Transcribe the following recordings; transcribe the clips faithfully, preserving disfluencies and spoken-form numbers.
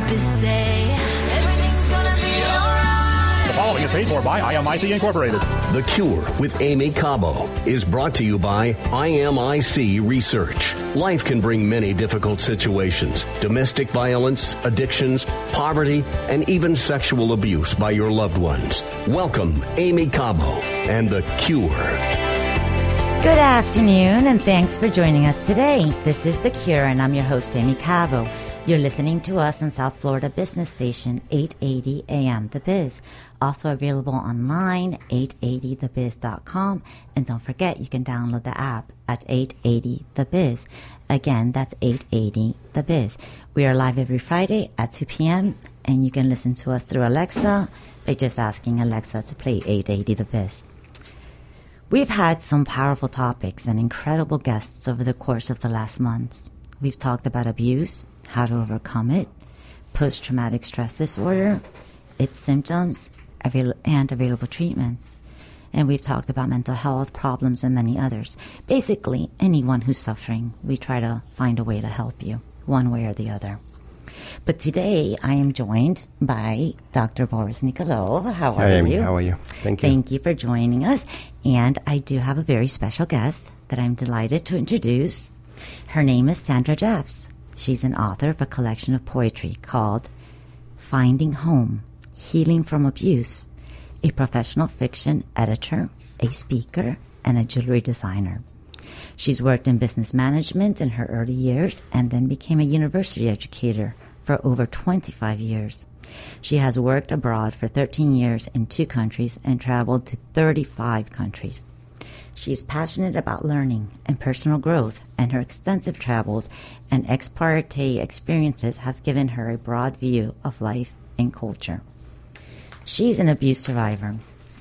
therapists say everything's gonna be alright. The following is paid for by I M I C Incorporated. The Cure with Amy Cabo is brought to you by I M I C Research. Life can bring many difficult situations: domestic violence, addictions, poverty, and even sexual abuse by your loved ones. Welcome, Amy Cabo and The Cure. Good afternoon, and thanks for joining us today. This is The Cure, and I'm your host, Amy Cabo. You're listening to us on South Florida Business Station, eight eighty A M The Biz. Also available online, eight eighty the biz dot com. And don't forget, you can download the app at eight eighty the biz. Again, that's eight eighty the biz. We are live every Friday at two p.m., and you can listen to us through Alexa by just asking Alexa to play eight eighty the biz. We've had some powerful topics and incredible guests over the course of the last months. We've talked about abuse, how to overcome it, post-traumatic stress disorder, its symptoms, avail- and available treatments. And we've talked about mental health problems and many others. Basically, anyone who's suffering, we try to find a way to help you, one way or the other. But today, I am joined by Doctor Boris Nikolov. How are Hi, Amy. you? How are you? Thank you. Thank you for joining us. And I do have a very special guest that I'm delighted to introduce. Her name is Sandra Jeffs. She's an author of a collection of poetry called Finding Home, Healing from Abuse, a professional fiction editor, a speaker, and a jewelry designer. She's worked in business management in her early years and then became a university educator for over twenty-five years. She has worked abroad for thirteen years in two countries and traveled to thirty-five countries. She is passionate about learning and personal growth, and her extensive travels and ex parte experiences have given her a broad view of life and culture. She's an abuse survivor.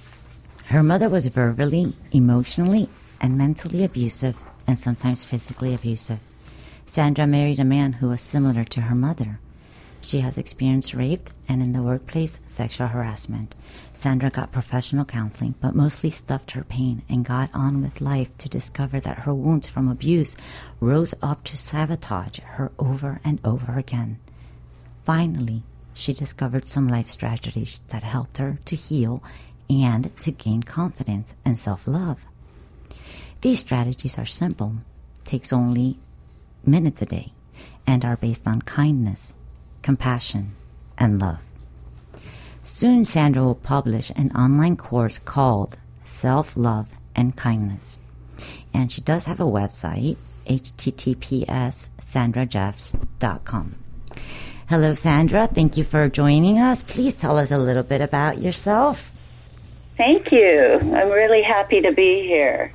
Her mother was verbally, emotionally, and mentally abusive, and sometimes physically abusive. Sandra married a man who was similar to her mother. She has experienced rape and, in the workplace, sexual harassment. Sandra got professional counseling, but mostly stuffed her pain and got on with life to discover that her wounds from abuse rose up to sabotage her over and over again. Finally, she discovered some life strategies that helped her to heal and to gain confidence and self-love. These strategies are simple, takes only minutes a day, and are based on kindness, compassion, and love. Soon, Sandra will publish an online course called Self-Love and Kindness. And she does have a website, h t t p s sandra jeffs dot com. Hello, Sandra. Thank you for joining us. Please tell us a little bit about yourself. Thank you. I'm really happy to be here.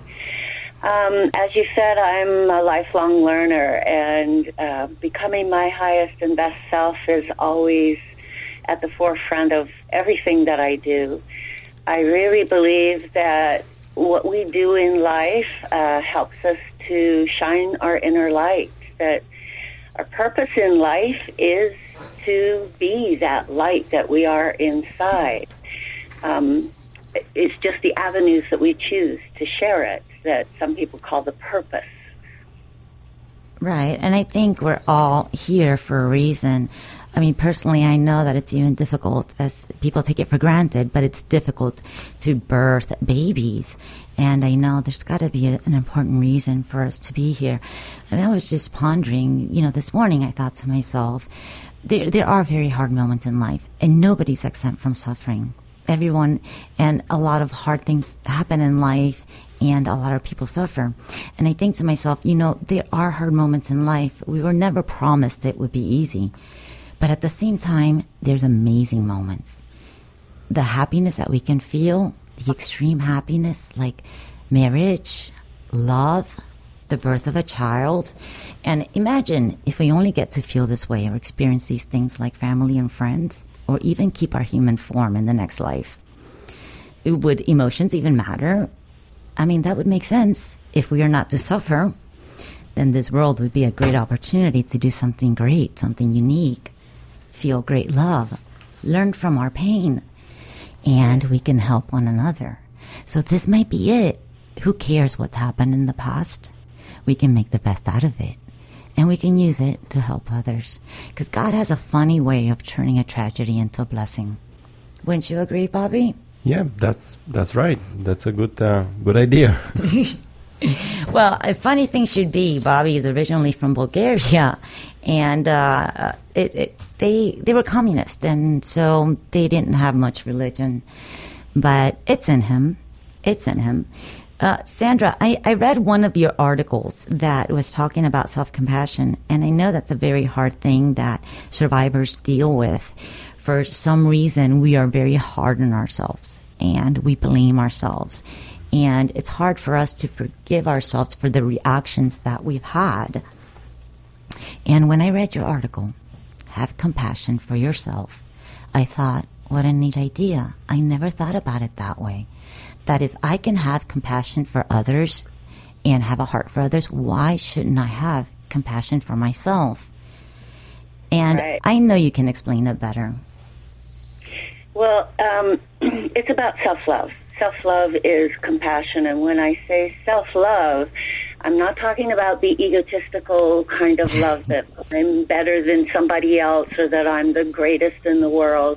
Um, as you said, I'm a lifelong learner, and uh, becoming my highest and best self is always at the forefront of everything that I do. I really believe that what we do in life uh, helps us to shine our inner light, that our purpose in life is to be that light that we are inside. Um, it's just the avenues that we choose to share it that some people call the purpose. Right, and I think we're all here for a reason. I mean, personally, I know that it's even difficult, as people take it for granted, but it's difficult to birth babies. And I know there's got to be a, an important reason for us to be here. And I was just pondering, you know, this morning I thought to myself, there, there are very hard moments in life, and nobody's exempt from suffering. Everyone, and a lot of hard things happen in life, and a lot of people suffer. And I think to myself, you know, there are hard moments in life. We were never promised it would be easy. But at the same time, there's amazing moments. The happiness that we can feel, the extreme happiness, like marriage, love, the birth of a child. And imagine if we only get to feel this way or experience these things like family and friends, or even keep our human form in the next life. Would emotions even matter? I mean, that would make sense. If we are not to suffer, then this world would be a great opportunity to do something great, something unique, feel great love, learn from our pain, and we can help one another. So this might be it. Who cares what's happened in the past? We can make the best out of it. and we can use it to help others. Because God has a funny way of turning a tragedy into a blessing. Wouldn't you agree, Bobby? Yeah, that's that's right. That's a good uh, good idea. Well, a funny thing should be, Bobby is originally from Bulgaria, and uh, it, it, they they were communist, and so they didn't have much religion. But it's in him. It's in him. Uh, Sandra, I, I read one of your articles that was talking about self-compassion, and I know that's a very hard thing that survivors deal with. For some reason, we are very hard on ourselves, and we blame ourselves. And it's hard for us to forgive ourselves for the reactions that we've had. And when I read your article, Have Compassion for Yourself, I thought, what a neat idea. I never thought about it that way. That if I can have compassion for others and have a heart for others, why shouldn't I have compassion for myself? And Right. I know you can explain it better. Well, um, it's about self-love. Self-love is compassion, and when I say self-love, I'm not talking about the egotistical kind of love that I'm better than somebody else or that I'm the greatest in the world.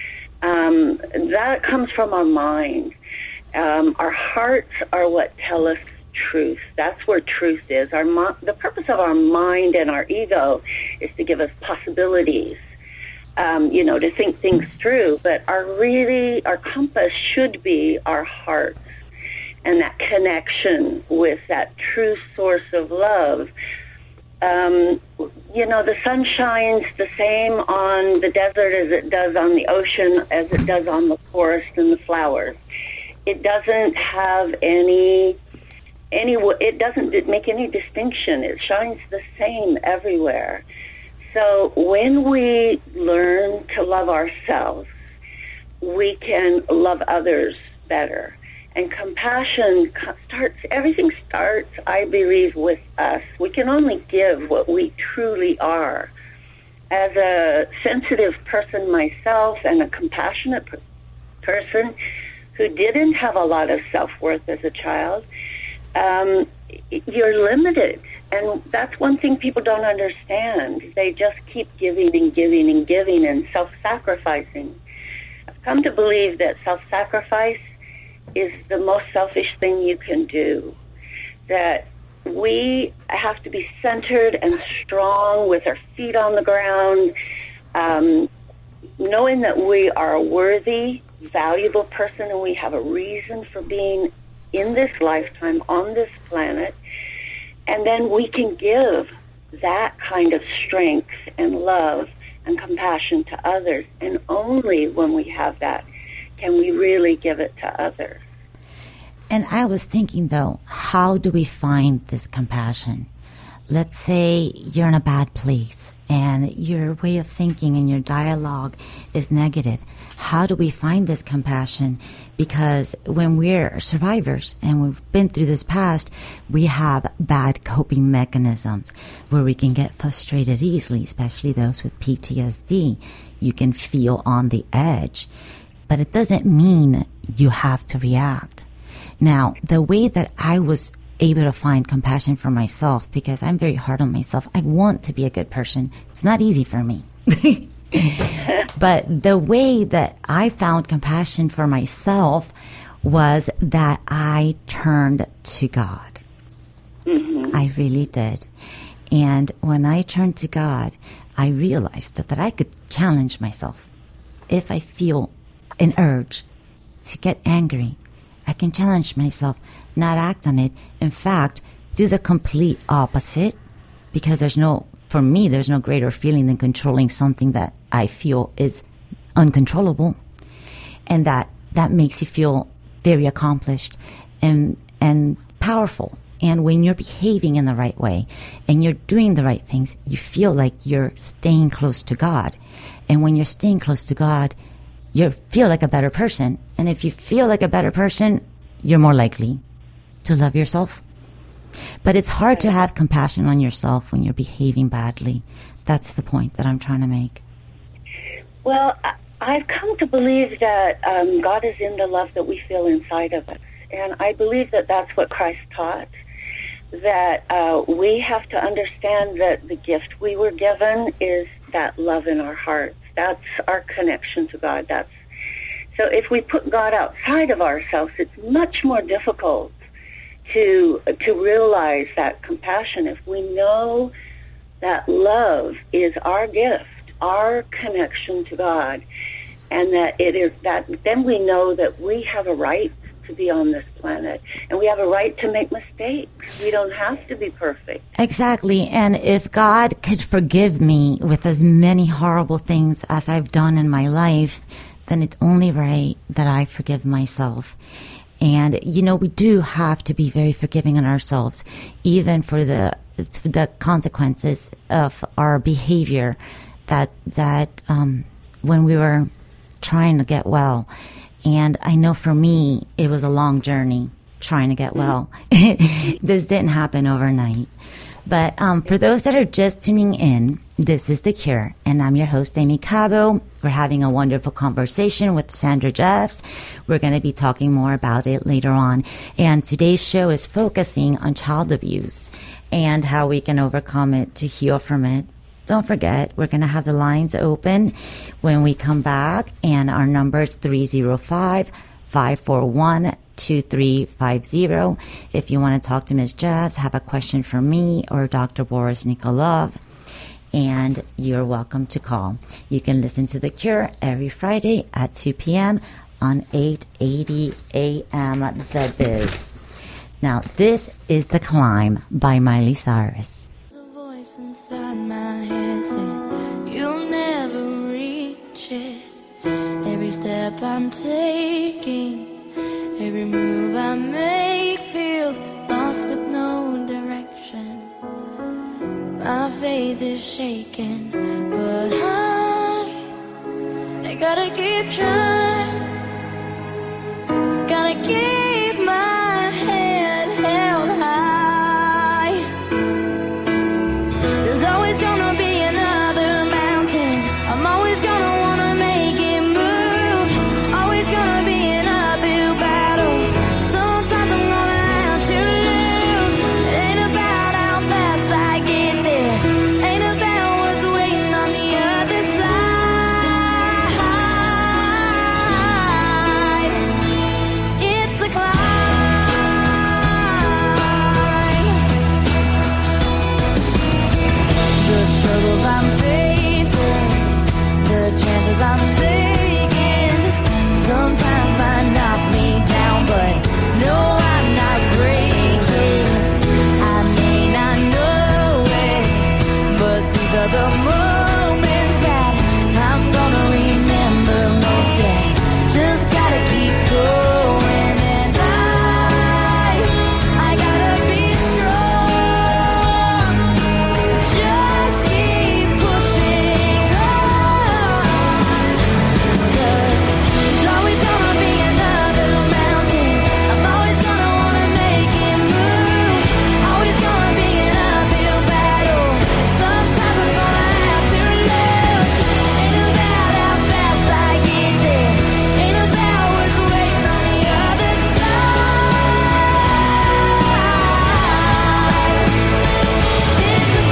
Um, that comes from our mind. Um, our hearts are what tell us truth. That's where truth is. Our mo- the purpose of our mind and our ego is to give us possibilities. Um, you know, to think things through, but our really, our compass should be our hearts and that connection with that true source of love. Um, you know, the sun shines the same on the desert as it does on the ocean, as it does on the forest and the flowers. It doesn't have any, any, it doesn't make any distinction. It shines the same everywhere. So when we learn to love ourselves, we can love others better. And compassion starts, everything starts, I believe, with us. We can only give what we truly are. As a sensitive person myself and a compassionate per- person who didn't have a lot of self-worth as a child, um, you're limited. And that's one thing people don't understand. They just keep giving and giving and giving and self-sacrificing. I've come to believe that self-sacrifice is the most selfish thing you can do. That we have to be centered and strong with our feet on the ground, um, knowing that we are a worthy, valuable person and we have a reason for being in this lifetime on this planet. And then we can give that kind of strength and love and compassion to others. And only when we have that can we really give it to others. And I was thinking, though, how do we find this compassion? Let's say you're in a bad place and your way of thinking and your dialogue is negative. How do we find this compassion? Because when we're survivors and we've been through this past, we have bad coping mechanisms where we can get frustrated easily, especially those with P T S D. You can feel on the edge, but it doesn't mean you have to react. Now, the way that I was able to find compassion for myself, because I'm very hard on myself, I want to be a good person. It's not easy for me. But the way that I found compassion for myself was that I turned to God. Mm-hmm. I really did. And when I turned to God, I realized that I could challenge myself. If I feel an urge to get angry, I can challenge myself, not act on it. In fact, do the complete opposite, because there's no, for me, there's no greater feeling than controlling something that I feel is uncontrollable. And that, that makes you feel very accomplished and, and powerful. And when you're behaving in the right way and you're doing the right things, you feel like you're staying close to God. And when you're staying close to God, you feel like a better person. And if you feel like a better person, you're more likely to love yourself. But it's hard to have compassion on yourself when you're behaving badly. That's the point that I'm trying to make. Well, I've come to believe that um, God is in the love that we feel inside of us. And I believe that that's what Christ taught, that uh, we have to understand that the gift we were given is that love in our hearts. That's our connection to God. That's so if we put God outside of ourselves, it's much more difficult to to realize that compassion. If we know that love is our gift, our connection to God, and that it is that, then we know that we have a right to be on this planet, and we have a right to make mistakes. We don't have to be perfect. Exactly. And if God could forgive me with as many horrible things as I've done in my life, then it's only right that I forgive myself. And, you know, we do have to be very forgiving on ourselves, even for the the consequences of our behavior that, that um, when we were trying to get well. And I know for me, it was a long journey trying to get well. This didn't happen overnight. But um, for those that are just tuning in, this is The Cure, and I'm your host, Amy Cabo. We're having a wonderful conversation with Sandra Jeffs. We're going to be talking more about it later on. And today's show is focusing on child abuse and how we can overcome it to heal from it. Don't forget, we're going to have the lines open when we come back, and our number is three oh five, five four one, two three five zero. If you want to talk to Miz Jeffs, have a question for me or Doctor Boris Nikolov, and you're welcome to call. You can listen to The Cure every Friday at two p.m. on eight eighty A M The Biz. Now, this is The Climb by Miley Cyrus. Inside my head saying you'll never reach it. Every step I'm taking, every move I make feels lost with no direction. My faith is shaking, but I, I gotta keep trying. Gotta keep my head held high. There's always gonna be another mountain. I'm always gonna wanna make it move. Always gonna be an uphill battle. Sometimes I'm gonna have to lose. It ain't about how fast I get there. Ain't about what's waiting on the other side. It's the climb. The struggles I'm facing, the chances I'm taking, sometimes might knock me down, but no, I'm not breaking. I may not know it, but these are the moments that I'm gonna remember most. Yeah, just gotta keep going, and I, I gotta be strong. Just keep pushing on, 'cause there's always gonna be another mountain. I'm always gonna wanna make it move. Always gonna be an uphill battle. Sometimes I'm gonna have to lose. Ain't about how fast I get there. Ain't about what's waiting on the other side. It's a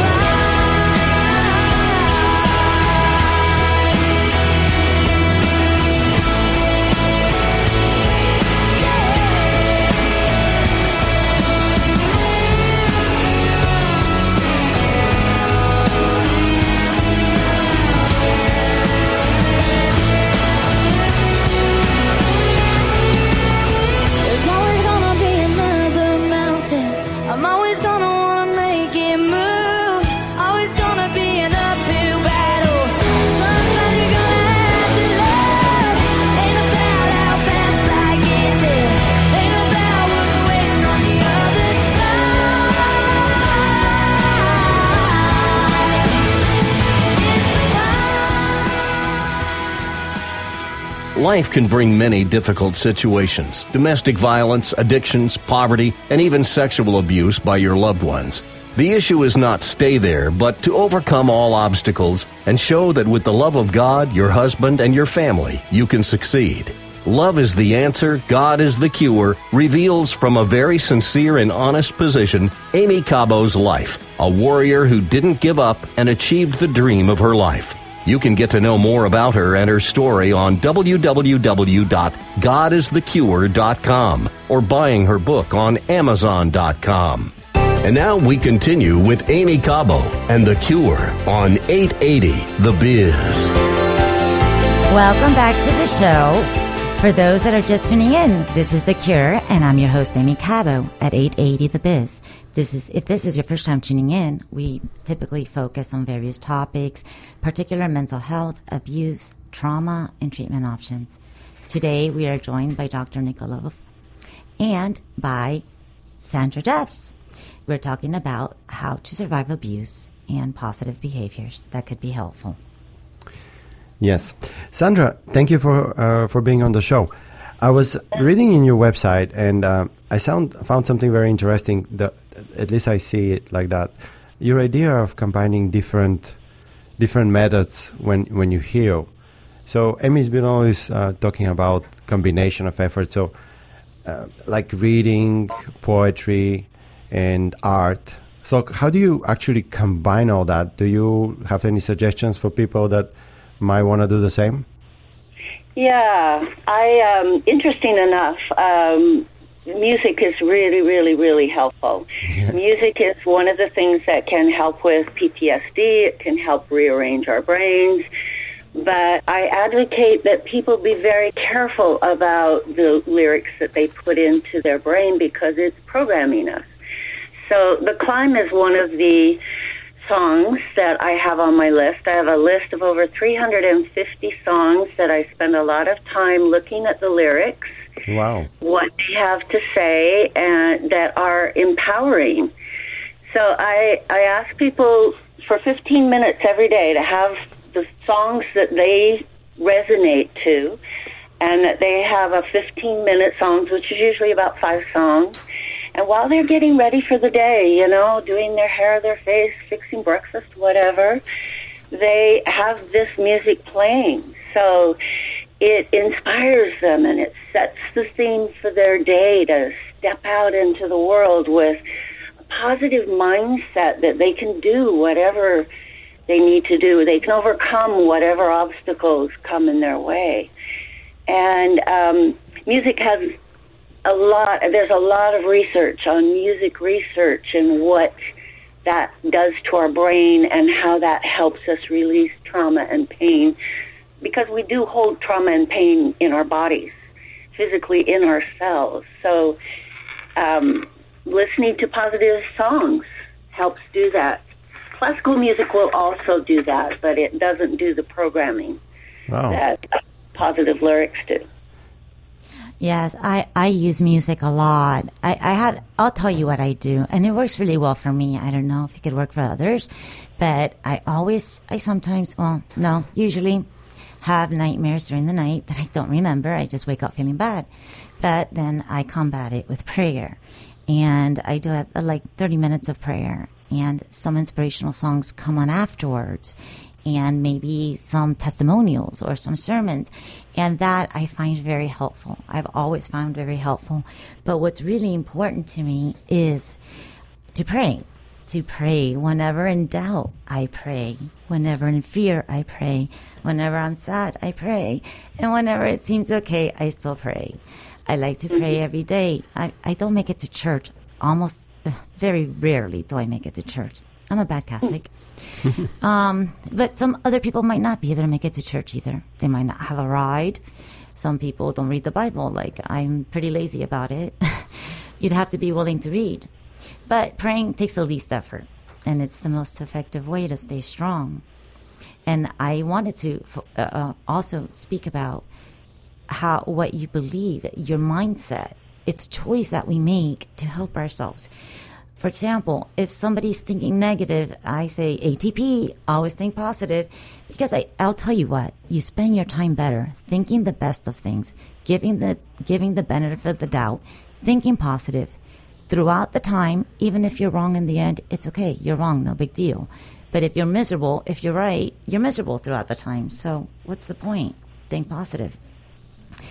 There's always gonna be another mountain. I'm always gonna wanna make it move. Always gonna be an uphill battle. Sometimes you're gonna have to lose. Ain't about how fast I get there. Ain't about what's waiting on the other side. It's the Life can bring many difficult situations: domestic violence, addictions, poverty, and even sexual abuse by your loved ones. The issue is not stay there, but to overcome all obstacles and show that with the love of God, your husband, and your family, you can succeed. Love is the answer, God is the cure, reveals from a very sincere and honest position Aimee Cabo's life, a warrior who didn't give up and achieved the dream of her life. You can get to know more about her and her story on w w w dot god is the cure dot com or buying her book on amazon dot com. And now we continue with Aimee Cabo and The Cure on eight eighty The Biz. Welcome back to the show. For those that are just tuning in, this is The Cure, and I'm your host, Aimee Cabo, at eight eighty The Biz. This is, if this is your first time tuning in, we typically focus on various topics, particular mental health, abuse, trauma, and treatment options. Today, we are joined by Doctor Nikolov and by Sandra Jeffs. We're talking about how to survive abuse and positive behaviors that could be helpful. Yes. Sandra, thank you for uh, for being on the show. I was reading in your website, and uh, I sound, found something very interesting. The, at least I see it like that. Your idea of combining different different methods when, when you heal. So Aimee's been always uh, talking about combination of efforts. So uh, like reading, poetry, and art. So how do you actually combine all that? Do you have any suggestions for people that might want to do the same? Yeah, I um, interesting enough, um, music is really, really, really helpful. Yeah. Music is one of the things that can help with P T S D. It can help rearrange our brains. But I advocate that people be very careful about the lyrics that they put into their brain because it's programming us. So The Climb is one of the songs that I have on my list. I have a list of over three hundred fifty songs that I spend a lot of time looking at the lyrics. Wow. What they have to say and that are empowering. So I I ask people for fifteen minutes every day to have the songs that they resonate to, and that they have a fifteen-minute songs, which is usually about five songs. And while they're getting ready for the day, you know, doing their hair, their face, fixing breakfast, whatever, they have this music playing. So it inspires them and it sets the scene for their day to step out into the world with a positive mindset that they can do whatever they need to do. They can overcome whatever obstacles come in their way. And um, music has a lot, there's a lot of research on music research and what that does to our brain and how that helps us release trauma and pain, because we do hold trauma and pain in our bodies, physically in ourselves. So um, listening to positive songs helps do that. Classical music will also do that, but it doesn't do the programming wow. that positive lyrics do. Yes, I, I use music a lot. I, I have, I'll tell you what I do, and it works really well for me. I don't know if it could work for others, but I always, I sometimes, well, no, usually have nightmares during the night that I don't remember. I just wake up feeling bad. But then I combat it with prayer. And I do have uh, like thirty minutes of prayer, and some inspirational songs come on afterwards, and maybe some testimonials or some sermons. And that I find very helpful. I've always found very helpful. But what's really important to me is to pray. To pray. Whenever in doubt, I pray. Whenever in fear, I pray. Whenever I'm sad, I pray. And whenever it seems okay, I still pray. I like to pray every day. I, I don't make it to church. Almost, uh, very rarely do I make it to church. I'm a bad Catholic. um, but some other people might not be able to make it to church either. They might not have a ride. Some people don't read the Bible. Like, I'm pretty lazy about it. You'd have to be willing to read. But praying takes the least effort, and it's the most effective way to stay strong. And I wanted to uh, also speak about how what you believe, your mindset. It's a choice that we make to help ourselves. For example, if somebody's thinking negative, I say A T P, always think positive, because I, I'll tell you what, you spend your time better thinking the best of things, giving the giving the benefit of the doubt, thinking positive throughout the time. Even if you're wrong in the end, it's okay. You're wrong, no big deal. But if you're miserable, if you're right, you're miserable throughout the time. So what's the point? Think positive.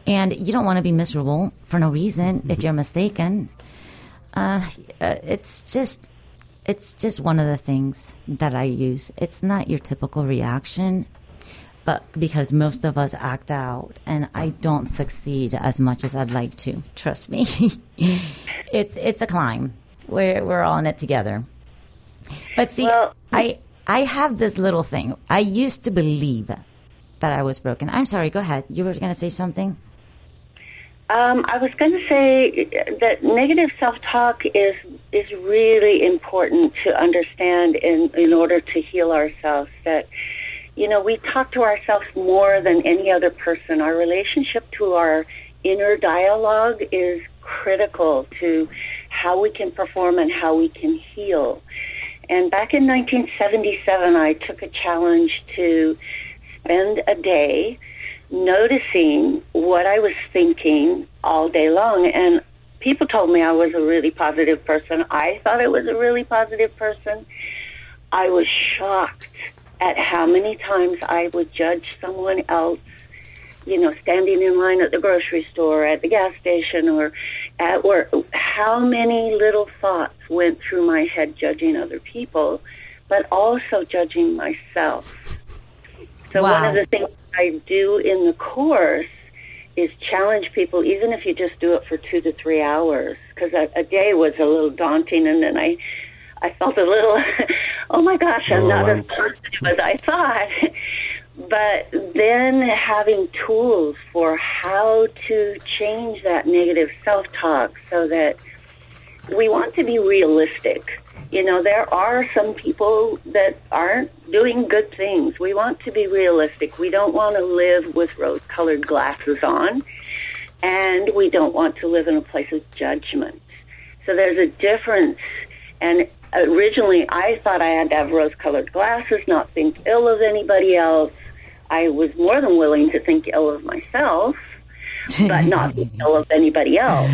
And you don't want to be miserable for no reason mm-hmm. if you're mistaken. Uh, uh, it's just, it's just one of the things that I use. It's not your typical reaction, but because most of us act out, and I don't succeed as much as I'd like to. Trust me, it's it's a climb. We're we're all in it together. But see, well, I I have this little thing. I used to believe that I was broken. I'm sorry. Go ahead. You were going to say something. Um, I was going to say that negative self-talk is is really important to understand in in order to heal ourselves. That, you know, we talk to ourselves more than any other person. Our relationship to our inner dialogue is critical to how we can perform and how we can heal. And back in nineteen seventy-seven, I took a challenge to spend a day noticing what I was thinking all day long. And people told me I was a really positive person. I thought I was a really positive person. I was shocked at how many times I would judge someone else, you know, standing in line at the grocery store, at the gas station, or at work. How many little thoughts went through my head judging other people, but also judging myself. So wow. One of the things I do in the course is challenge people, even if you just do it for two to three hours, because a, a day was a little daunting, and then I, I felt a little, oh my gosh, I'm oh, not as positive as I thought. But then having tools for how to change that negative self-talk so that we want to be realistic. You know, there are some people that aren't doing good things. We want to be realistic. We don't want to live with rose-colored glasses on, and we don't want to live in a place of judgment. So there's a difference. And originally, I thought I had to have rose-colored glasses, not think ill of anybody else. I was more than willing to think ill of myself, but not think ill of anybody else.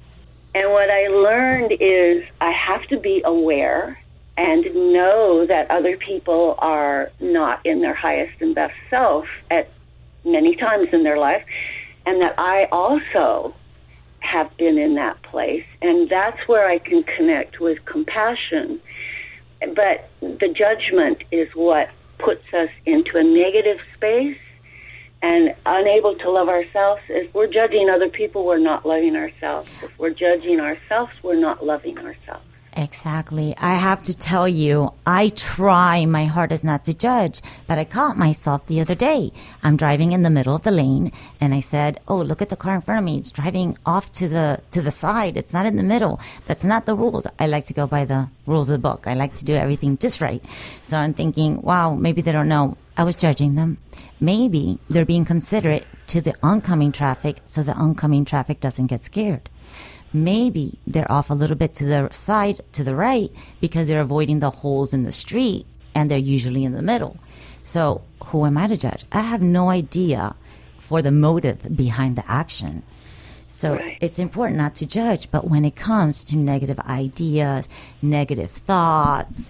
And what I learned is I have to be aware and know that other people are not in their highest and best self at many times in their life, and that I also have been in that place. And that's where I can connect with compassion. But the judgment is what puts us into a negative space and unable to love ourselves. If we're judging other people, we're not loving ourselves. If we're judging ourselves, we're not loving ourselves. Exactly. I have to tell you, I try my hardest not to judge, but I caught myself the other day. I'm driving in the middle of the lane, and I said, oh, look at the car in front of me. It's driving off to the to the side. It's not in the middle. That's not the rules. I like to go by the rules of the book. I like to do everything just right. So I'm thinking, wow, maybe they don't know. I was judging them. Maybe they're being considerate to the oncoming traffic so the oncoming traffic doesn't get scared. Maybe they're off a little bit to the side, to the right, because they're avoiding the holes in the street, and they're usually in the middle. So who am I to judge? I have no idea for the motive behind the action. So right. It's important not to judge, but when it comes to negative ideas, negative thoughts,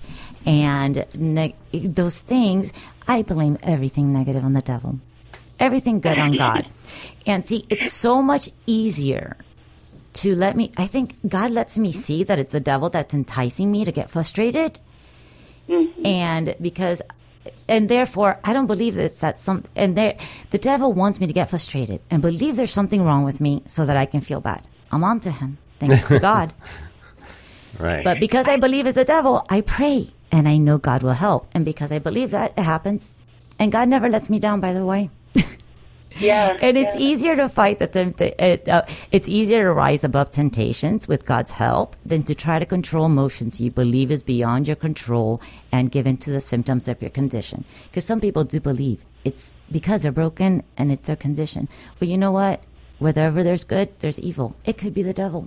and neg- those things, I blame everything negative on the devil, everything good on God. And see, it's so much easier to let me, I think God lets me see that it's the devil that's enticing me to get frustrated. Mm-hmm. And because, and therefore, I don't believe that it's that some, and there, the devil wants me to get frustrated and believe there's something wrong with me so that I can feel bad. I'm on to him, thanks to God. Right. But because I believe it's the devil, I pray and I know God will help. And because I believe that, it happens. And God never lets me down, by the way. Yeah, and it's yeah. easier to fight the tempt- it, uh, it's easier to rise above temptations with God's help than to try to control emotions you believe is beyond your control and give in to the symptoms of your condition. Because some people do believe it's because they're broken and it's their condition. Well, you know what? Wherever there's good, there's evil. It could be the devil.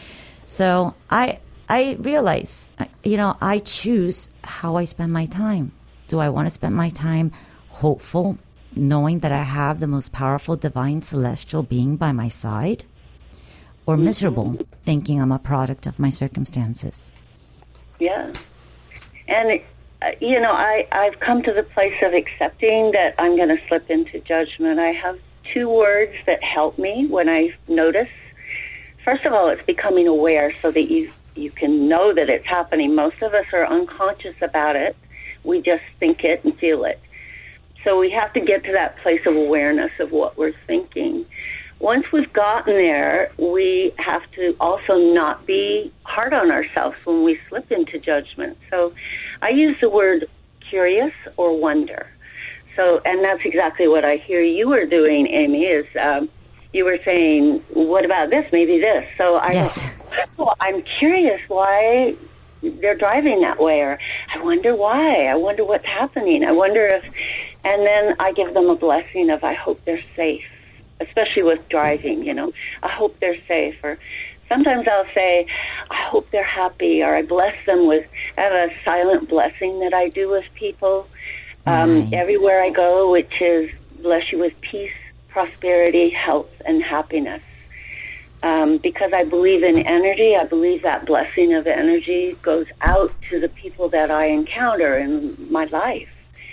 So I I realize, you know, I choose how I spend my time. Do I want to spend my time hopeful, knowing that I have the most powerful divine celestial being by my side, or miserable, mm-hmm. thinking I'm a product of my circumstances? Yeah. And uh, you know, I, I've come to the place of accepting that I'm going to slip into judgment. I have two words that help me when I notice. First of all, it's becoming aware so that you, you can know that it's happening. Most of us are unconscious about it. We just think it and feel it. So we have to get to that place of awareness of what we're thinking. Once we've gotten there, we have to also not be hard on ourselves when we slip into judgment. So I use the word curious or wonder. So, and that's exactly what I hear you were doing, Amy, is um, you were saying, what about this, maybe this? So I, yes. oh, I'm curious why they're driving that way, or I wonder why, I wonder what's happening, I wonder if, and then I give them a blessing of I hope they're safe, especially with driving, you know, I hope they're safe, or sometimes I'll say, I hope they're happy, or I bless them with, I have a silent blessing that I do with people um, nice. everywhere I go, which is bless you with peace, prosperity, health, and happiness. Um, because I believe in energy, I believe that blessing of energy goes out to the people that I encounter in my life.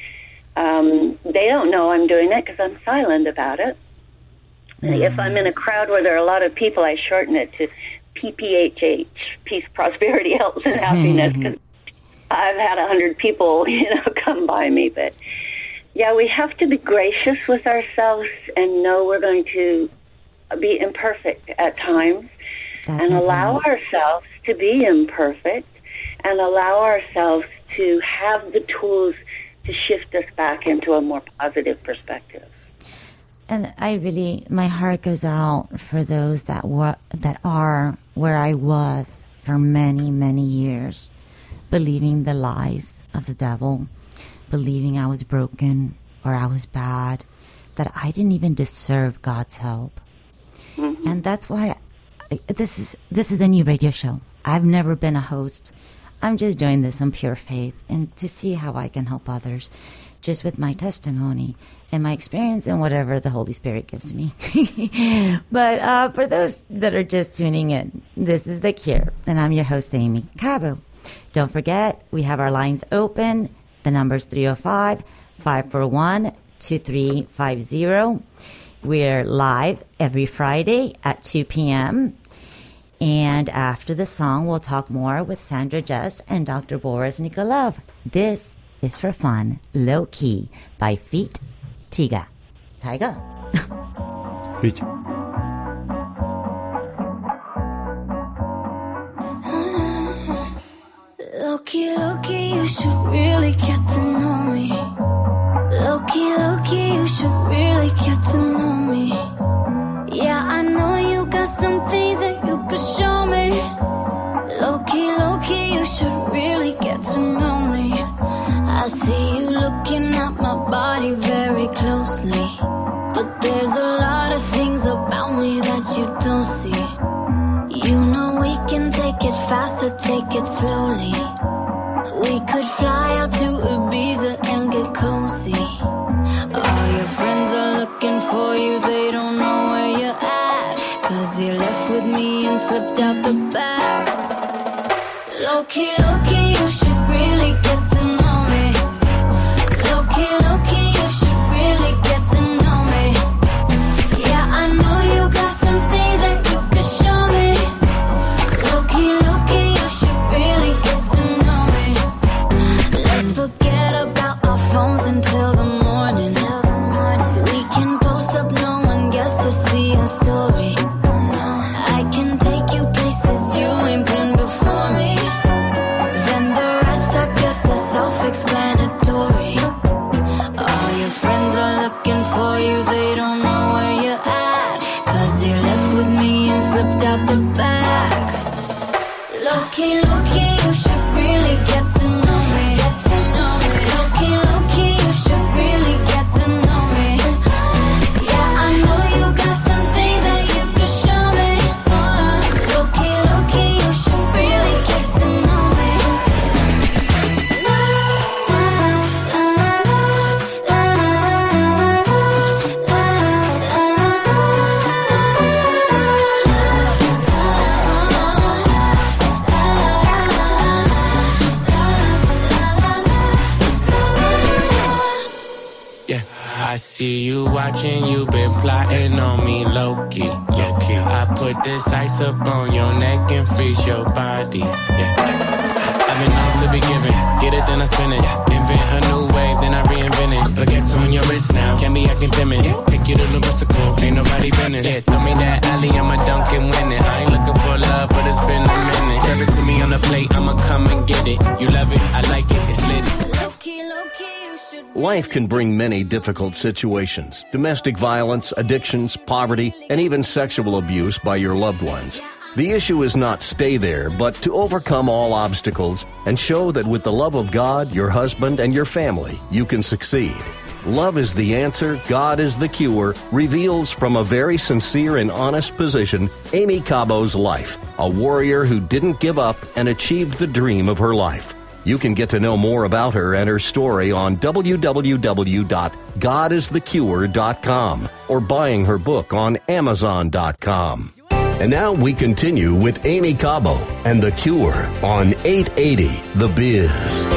Um, they don't know I'm doing it because I'm silent about it. Nice. If I'm in a crowd where there are a lot of people, I shorten it to P P H H, peace, prosperity, health, and happiness, because I've had a hundred people, you know, come by me. But yeah, we have to be gracious with ourselves and know we're going to be imperfect at times. That's and allow important. ourselves to be imperfect and allow ourselves to have the tools to shift us back into a more positive perspective. And I really, my heart goes out for those that were, that are where I was for many, many years, believing the lies of the devil, believing I was broken or I was bad, that I didn't even deserve God's help. Mm-hmm. And that's why I, this is this is a new radio show. I've never been a host. I'm just doing this on pure faith and to see how I can help others just with my testimony and my experience and whatever the Holy Spirit gives me. But uh, for those that are just tuning in, this is The Cure, and I'm your host, Amy Cabo. Don't forget, we have our lines open. The number's three oh five, five four one, two three five zero. We're live every Friday at two p.m. And after the song, we'll talk more with Sandra Jeffs and Doctor Boris Nikolov. This is for fun, Low Key by Feet Tiga. Tiger. Feet. Low-key, low-key, you should really get to know me. Low-key, low-key, you should really get to know me. Yeah, I know you got some things that you could show me. Low-key, low-key, you should really get to know me. I see you looking at my body very closely, but there's a lot of things about me that you don't see. You know we can take it fast or take it slowly. We could fly out to Ibiza and get cozy. All your friends are looking for you, they don't know where you're at, 'cause you left with me and slipped out the back. Low-key, low-key, you should really get to know me. Low-key, low-key, you should really get to know me. Yeah, I know you got some things that you could show me. Low-key, low-key, you should really get to know me. Let's forget about our phones until the morning. We can post up, no one gets to see our story. I can take you places you ain't been before me. Then the rest, I guess, is self-explanatory. All your friends are looking for you, they don't know where you're at, 'cause you left with me and slipped out the back. Low-key, low-key, you should really get to know me. Get to know me. Low-key, low-key, you should really get to know me. Yeah, I know you got some things that you could show me. Uh, low-key, low-key, you should really get to know me. La, la, la, la, la, la, la, la, la, la, la. watching, you been plotting on me low-key, low-key. I put this ice up on your neck and freeze your body, yeah. I've been known to be given, get it then I spin it. Invent a new wave, then I reinvent it. Baguettes on your wrist now, can't be acting timid. Take you to the bicycle, ain't nobody been it. Yeah, throw me that alley, I'ma dunk and win it. I ain't looking for love, but it's been a minute. Serve it to me on the plate, I'ma come and get it. You love it, I like it, it's lit. Low-key, low-key, you should Life can bring many difficult situations: domestic violence, addictions, poverty, and even sexual abuse by your loved ones. The issue is not stay there, but to overcome all obstacles and show that with the love of God, your husband, and your family, you can succeed. Love is the answer, God is the cure, reveals from a very sincere and honest position Amy Cabo's life, a warrior who didn't give up and achieved the dream of her life. You can get to know more about her and her story on w w w dot god is the cure dot com or buying her book on amazon dot com. And now we continue with Amy Cabo and The Cure on eight eighty The Biz.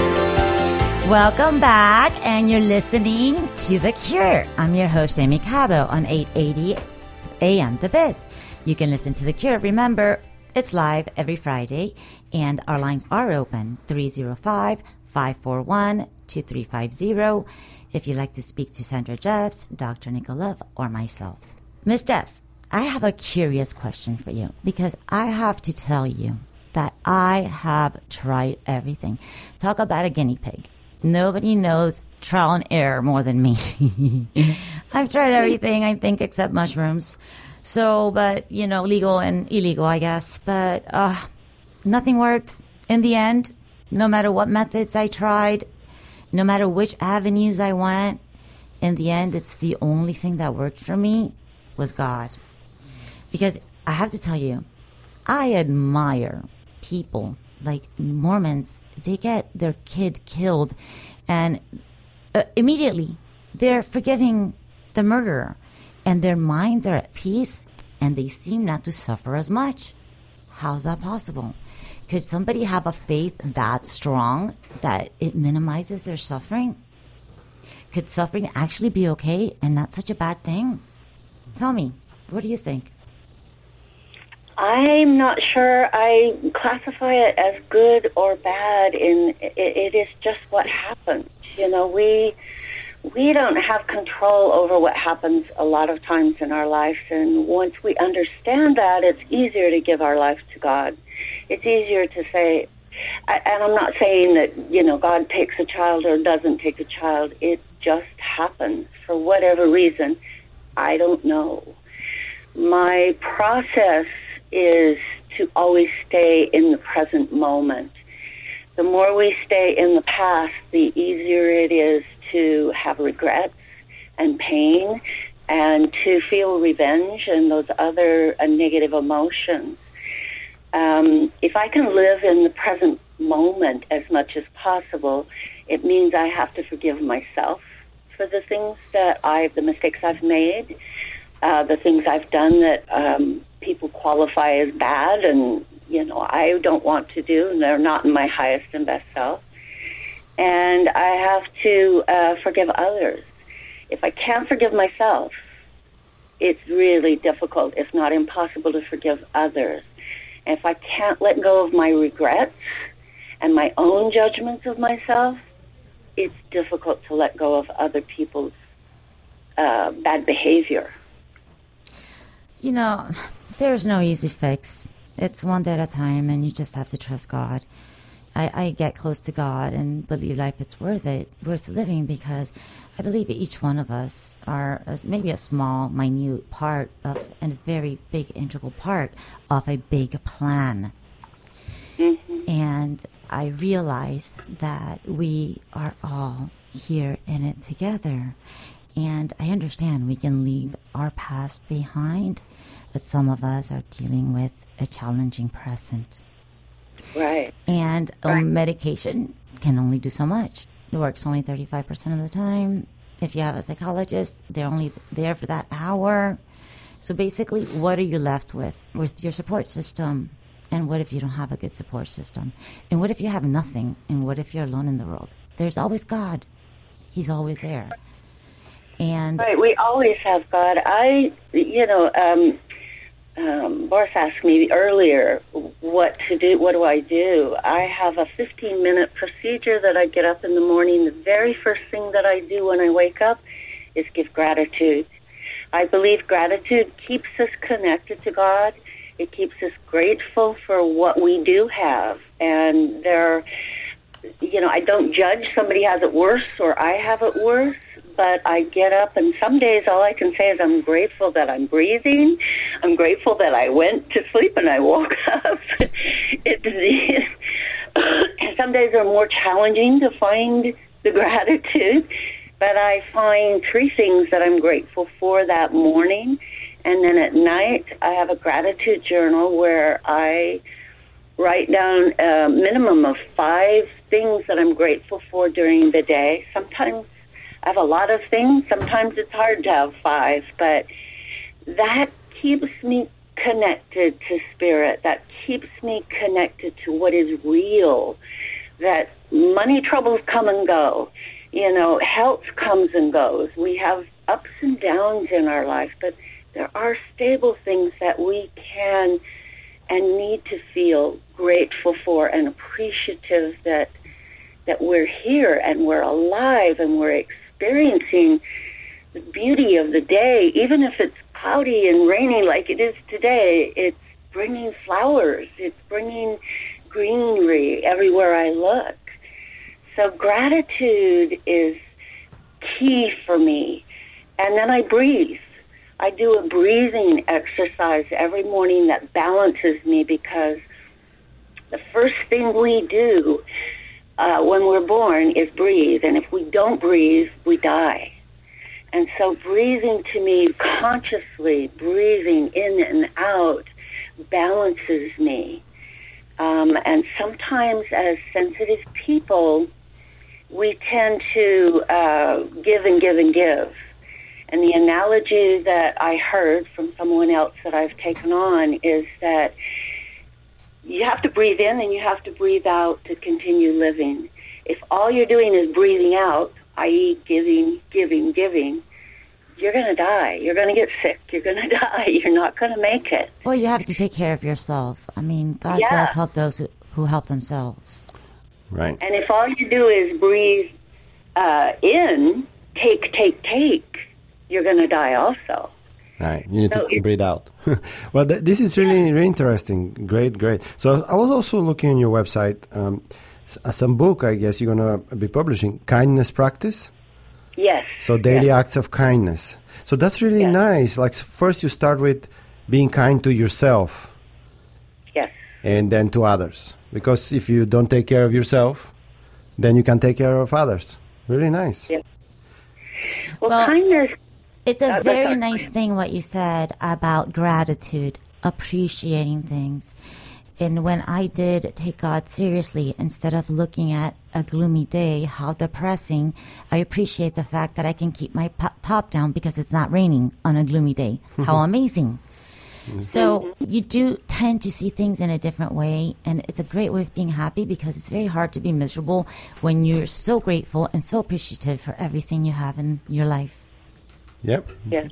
Welcome back, and you're listening to The Cure. I'm your host, Amy Cabo, on eight eighty A M The Biz. You can listen to The Cure. Remember, it's live every Friday, and our lines are open, three oh five, five four one, two three five zero, if you'd like to speak to Sandra Jeffs, Doctor Nikolov, or myself. Miz Jeffs, I have a curious question for you, because I have to tell you that I have tried everything. Talk about a guinea pig. Nobody knows trial and error more than me. I've tried everything, I think, except mushrooms. So, but, you know, legal and illegal, I guess. But uh, nothing worked in the end. No matter what methods I tried, no matter which avenues I went, in the end, it's the only thing that worked for me was God. Because I have to tell you, I admire people like Mormons. They get their kid killed, and uh, immediately they're forgiving the murderer, and their minds are at peace, and they seem not to suffer as much. How's that possible? Could somebody have a faith that strong that it minimizes their suffering? Could suffering actually be okay and not such a bad thing? Tell me, what do you think? I'm not sure I classify it as good or bad. In it, it is just what happens. You know, we we don't have control over what happens a lot of times in our lives, and once we understand that, it's easier to give our life to God. It's easier to say, and I'm not saying that, you know, God takes a child or doesn't take a child. It just happens for whatever reason. I don't know. My process is to always stay in the present moment. The more we stay in the past, the easier it is to have regrets and pain and to feel revenge and those other uh, negative emotions. Um, if I can live in the present moment as much as possible, it means I have to forgive myself for the things that I, the mistakes I've made, uh, the things I've done that um, people qualify as bad and, you know, I don't want to do, and they're not in my highest and best self. And I have to uh, forgive others. If I can't forgive myself, it's really difficult, if not impossible, to forgive others. And if I can't let go of my regrets and my own judgments of myself, it's difficult to let go of other people's uh, bad behavior. You know, there's no easy fix. It's one day at a time, and you just have to trust God. I, I get close to God and believe life is worth it, worth living, because I believe each one of us are maybe a small, minute part of, and a very big, integral part of a big plan. Mm-hmm. And I realize that we are all here in it together. And I understand we can leave our past behind, but some of us are dealing with a challenging present. Right. And right. Um, medication can only do so much. It works only thirty-five percent of the time. If you have a psychologist, they're only there for that hour. So basically, what are you left with? With your support system. And what if you don't have a good support system? And what if you have nothing? And what if you're alone in the world? There's always God. He's always there. And Right, we always have God. I, you know, um, um, Boris asked me earlier what to do, what do I do? I have a fifteen-minute procedure that I get up in the morning. The very first thing that I do when I wake up is give gratitude. I believe gratitude keeps us connected to God. It keeps us grateful for what we do have. And there, you know, I don't judge somebody has it worse or I have it worse. But I get up, and some days all I can say is I'm grateful that I'm breathing. I'm grateful that I went to sleep and I woke up. it, some days are more challenging to find the gratitude, but I find three things that I'm grateful for that morning. And then at night, I have a gratitude journal where I write down a minimum of five things that I'm grateful for during the day. Sometimes I have a lot of things. Sometimes it's hard to have five, but that keeps me connected to spirit. That keeps me connected to what is real. That money troubles come and go. You know, health comes and goes. We have ups and downs in our life, but there are stable things that we can and need to feel grateful for and appreciative that that we're here and we're alive and we're experiencing the beauty of the day. Even if it's cloudy and rainy like it is today, it's bringing flowers. It's bringing greenery everywhere I look. So gratitude is key for me. And then I breathe. I do a breathing exercise every morning that balances me, because the first thing we do uh, when we're born is breathe. And if we don't breathe, we die. And so breathing to me, consciously breathing in and out, balances me. Um, and sometimes as sensitive people, we tend to uh, give and give and give. And the analogy that I heard from someone else that I've taken on is that you have to breathe in and you have to breathe out to continue living. If all you're doing is breathing out, that is giving, giving, giving, you're going to die. You're going to get sick. You're going to die. You're not going to make it. Well, you have to take care of yourself. I mean, God Yeah. does help those who, who help themselves. Right. And if all you do is breathe uh, in, take, take, take, you're going to die also. Right. You need So to it- breathe out. Well, th- this is really, really interesting. Great, great. So I was also looking on your website, um, s- uh, some book, I guess you're going to be publishing, Kindness Practice. Yes. So daily Yes. acts of kindness. So that's really Yeah. nice. Like s- first you start with being kind to yourself Yes. and then to others. Because if you don't take care of yourself, then you can take care of others. Really nice. Yes. Well, Well, kindness. It's a Uh, very that's- nice thing what you said about gratitude, appreciating things. And when I did take God seriously, instead of looking at a gloomy day, how depressing, I appreciate the fact that I can keep my po- top down because it's not raining on a gloomy day. How amazing. So you do tend to see things in a different way, and it's a great way of being happy, because it's very hard to be miserable when you're so grateful and so appreciative for everything you have in your life. Yep. Yes.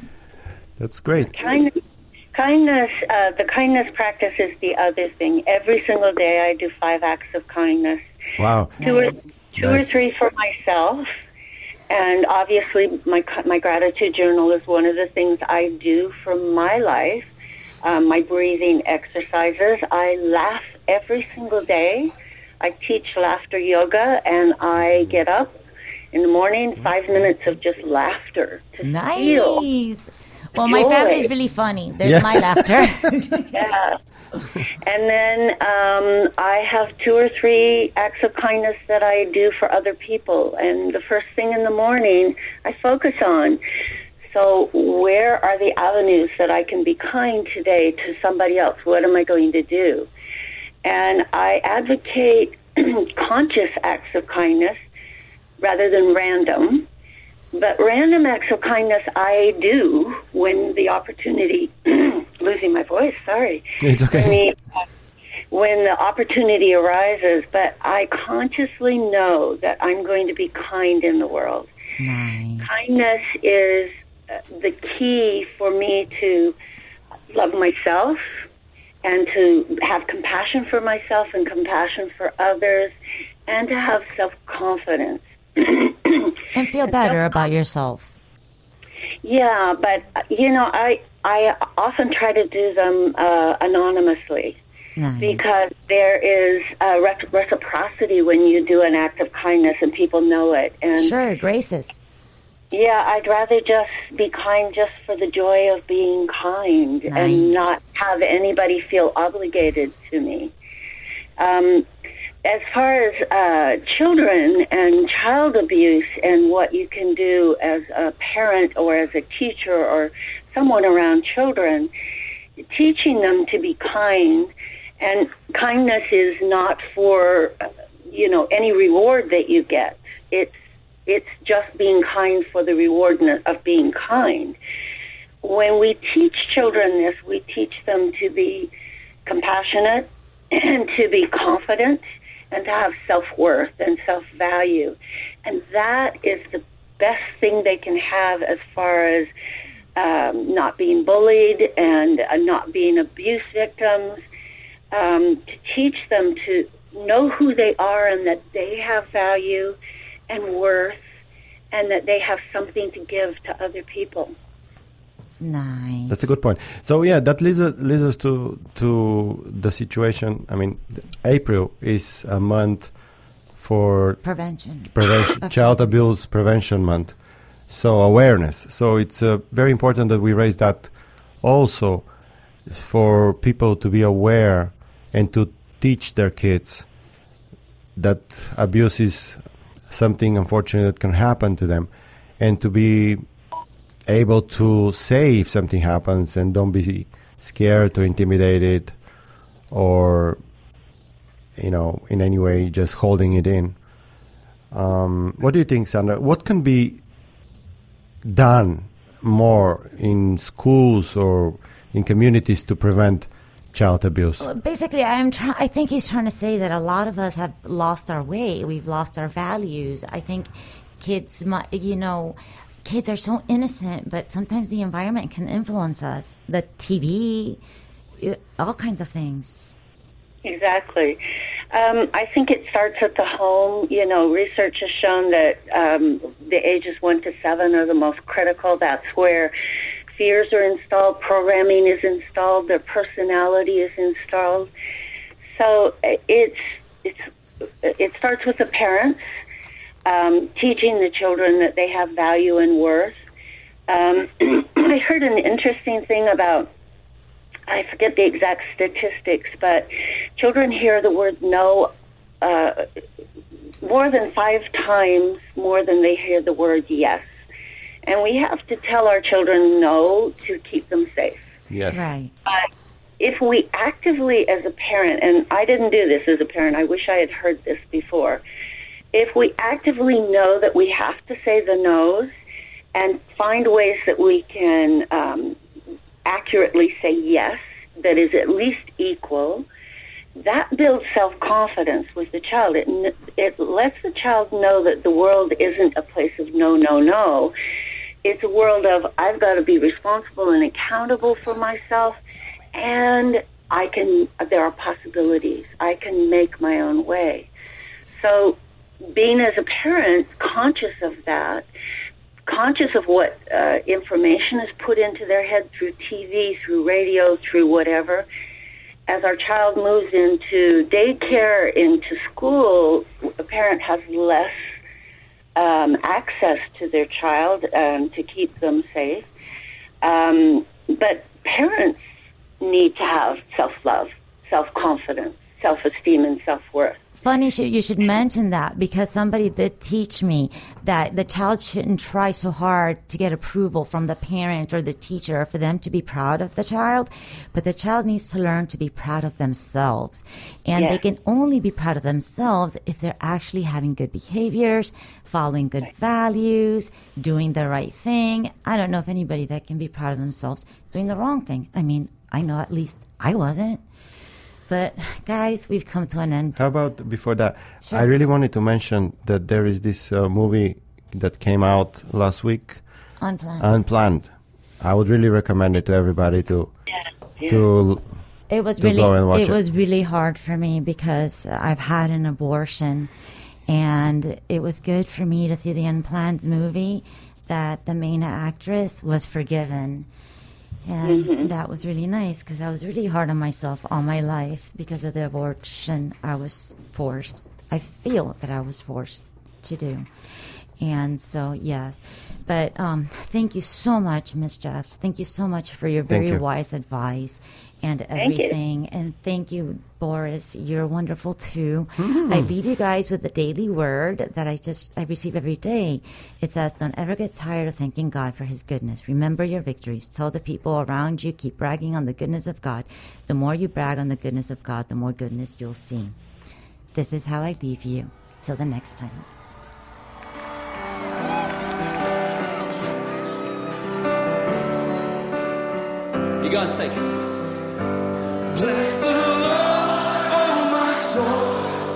That's great. Kindness, kindness uh, the kindness practice is the other thing. Every single day I do five acts of kindness. Wow. Two or, two or Nice. three for myself. And obviously my my gratitude journal is one of the things I do for my life. Um, my breathing exercises. I laugh every single day. I teach laughter yoga, and I get up in the morning, five minutes of just laughter to feel. Nice. Well, my joy. family is really funny. There's Yeah. my laughter. Yeah. And then um, I have two or three acts of kindness that I do for other people. And the first thing in the morning, I focus on. So where are the avenues that I can be kind today to somebody else? What am I going to do? And I advocate conscious acts of kindness rather than random. But random acts of kindness I do when the opportunity, losing my voice, sorry. It's okay. When the, when the opportunity arises, but I consciously know that I'm going to be kind in the world. Nice. Nice. Kindness is uh, the key for me to love myself and to have compassion for myself and compassion for others and to have self-confidence. And feel better about yourself. Yeah, but, uh, you know, I, I often try to do them uh, anonymously. Nice. Because there is a rec- reciprocity when you do an act of kindness and people know it. And Sure, graces. yeah, I'd rather just be kind just for the joy of being kind Nice. and not have anybody feel obligated to me. Um, as far as uh, children and child abuse and what you can do as a parent or as a teacher or someone around children, teaching them to be kind. And kindness is not for, uh, you know, any reward that you get. It's it's just being kind for the reward of being kind. When we teach children this, we teach them to be compassionate and to be confident and to have self-worth and self-value. And that is the best thing they can have as far as um, not being bullied and uh, not being abuse victims. Um, to teach them to know who they are and that they have value and worth and that they have something to give to other people. Nice. That's a good point. So yeah, that leads us, leads us to to the situation. I mean, April is a month for Prevention. prevention, Of child abuse prevention month. So awareness. So it's uh, very important that we raise that also for people to be aware and to teach their kids that abuse is something unfortunate that can happen to them, and to be able to say if something happens and don't be scared or intimidated or, you know, in any way just holding it in. Um, what do you think, Sandra? What can be done more in schools or in communities to prevent child abuse? Well, basically, I'm try- I think he's trying to say that a lot of us have lost our way. We've lost our values. I think kids, mu- you know, kids are so innocent, but sometimes the environment can influence us. The T V, it, all kinds of things. Exactly. Um, I think it starts at the home. You know, research has shown that um, the ages one to seven are the most critical. That's where fears are installed, programming is installed, their personality is installed. So it's it's it starts with the parents um, teaching the children that they have value and worth. Um, I heard an interesting thing about, I forget the exact statistics, but children hear the word no uh, more than five times more than they hear the word yes. And we have to tell our children no to keep them safe. Yes. Right. But if we actively, as a parent, and I didn't do this as a parent, I wish I had heard this before. If we actively know that we have to say the no's and find ways that we can um, accurately say yes, that is at least equal, that builds self-confidence with the child. It, it lets the child know that the world isn't a place of no, no, no. It's a world of I've got to be responsible and accountable for myself, and I can. There are possibilities. I can make my own way. So being as a parent conscious of that, conscious of what uh, information is put into their head through T V, through radio, through whatever, as our child moves into daycare, into school, a parent has less um, access to their child um, to keep them safe. Um, but parents need to have self-love, self-confidence, self-esteem, and self-worth. Funny sh- you should mention that, because somebody did teach me that the child shouldn't try so hard to get approval from the parent or the teacher for them to be proud of the child, but the child needs to learn to be proud of themselves. And Yes. they can only be proud of themselves if they're actually having good behaviors, following good values, doing the right thing. I don't know if anybody that can be proud of themselves is doing the wrong thing. I mean, I know at least I wasn't. But, guys, we've come to an end. How about before that? Sure. I really wanted to mention that there is this uh, movie that came out last week, Unplanned. Unplanned. I would really recommend it to everybody to Yeah. to It was to really go and watch it it. was really hard for me because I've had an abortion, and it was good for me to see the Unplanned movie that the main actress was forgiven. And Mm-hmm. that was really nice because I was really hard on myself all my life because of the abortion I was forced. I feel that I was forced to do. And so, yes. But um, thank you so much, Miss Jeffs. Thank you so much for your Thank very you. wise advice and you. everything. And thank you, Boris. You're wonderful, too. I leave you guys with the daily word that I just I receive every day. It says, don't ever get tired of thanking God for his goodness. Remember your victories. Tell the people around you, keep bragging on the goodness of God. The more you brag on the goodness of God, the more goodness you'll see. This is how I leave you. Till the next time. You guys take it. Bless the Lord, oh my soul,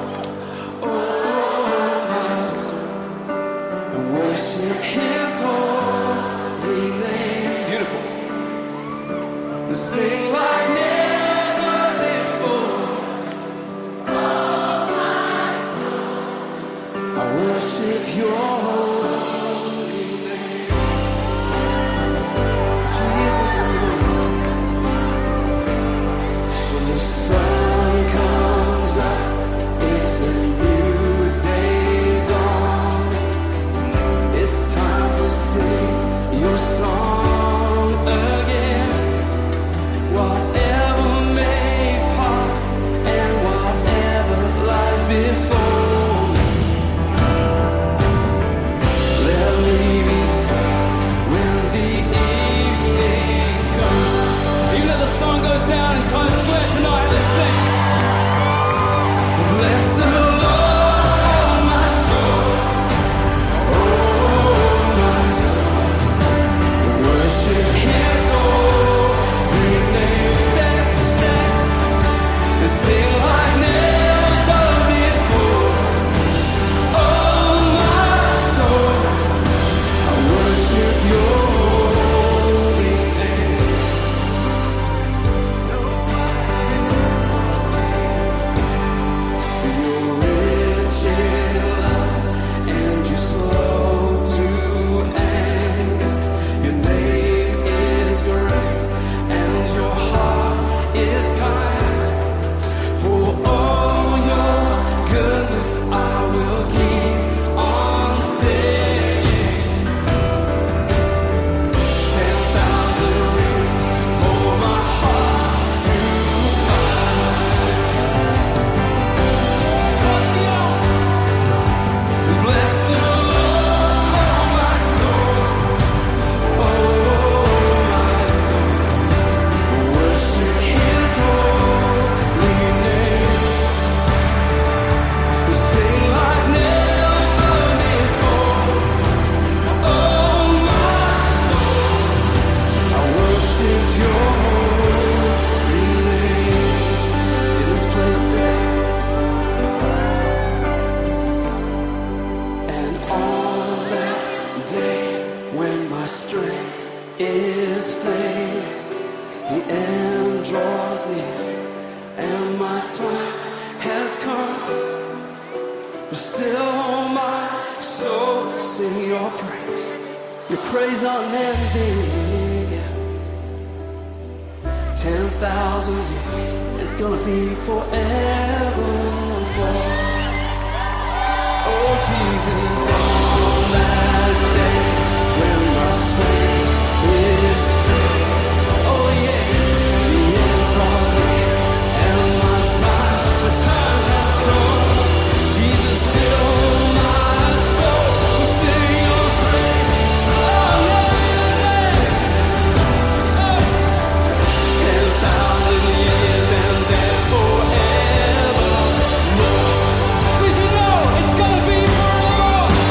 oh my soul, and worship his holy name. Beautiful. And sing like never before. Oh my soul, I worship your holy name. Jesus, when the sun comes up, it's a new day dawn. It's time to sing your song again. Whatever may pass and whatever lies before me, let me be still when the evening comes. Even though the sun goes down in Times Square tonight, let's sing. Bless the Lord, oh my soul, oh my soul, worship his holy name. Sing, sing, sing like never before. Oh my soul, I worship your holy name. You're rich in love and you're slow to anger. Your name is great and your heart is kind. For all your goodness I will keep on singing. Ten thousand reasons for my heart to find. Bless the Lord, oh my soul, oh my soul, worship his holy name. Sing like never before. Oh my soul, I worship your holy name in this place today. And on that day when my strength is failing, the end draws near and my time has come. But still my soul sing your praise, your praise unending. Ten thousand years, it's gonna be forevermore. Oh Jesus, on that day when my strength is failing, oh yeah, the end draws near and my time, the time has come. Jesus, still my soul will sing your praise. Oh yeah, oh. Ten thousand years and then forevermore. Did you know it's gonna be forevermore?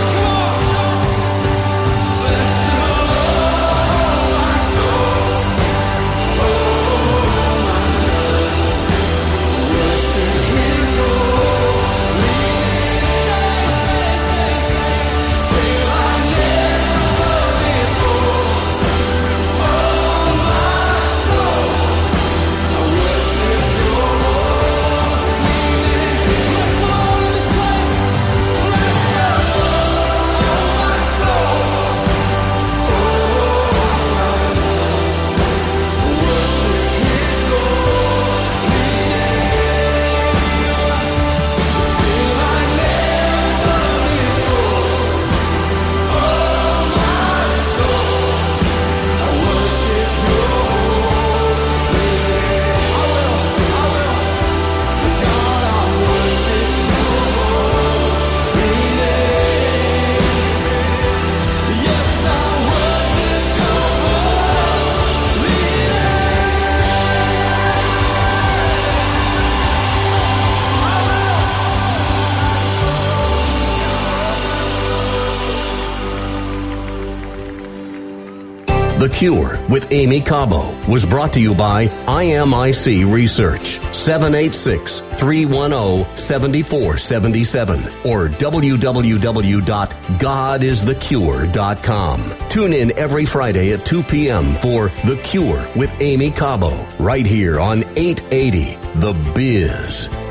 The Cure with Amy Cabo was brought to you by I M I C Research, seven eight six, three one zero, seven four seven seven or w w w dot god is the cure dot com. Tune in every Friday at two p.m. for The Cure with Amy Cabo, right here on eight eighty The Biz.